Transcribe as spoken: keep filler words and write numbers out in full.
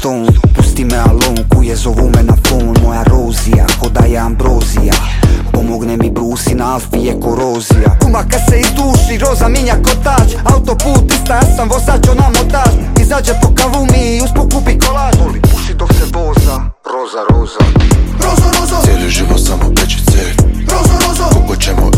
Stone. Pusti me alone, kuje zovu me na fon. Moja rozija, ko da je ambrozija. Pomogne mi brusi, na Alfi je korozija. Kuma kad se izduši, roza minja kotač. Autoput ista, ja sam vozač, ona motač. Izađe po kavu mi, usput kupi kolač. Voli puši dok se voza, roza, roza. Roza, roza. Cijeli život samo peći cev. Roza, roza. Koliko ćemo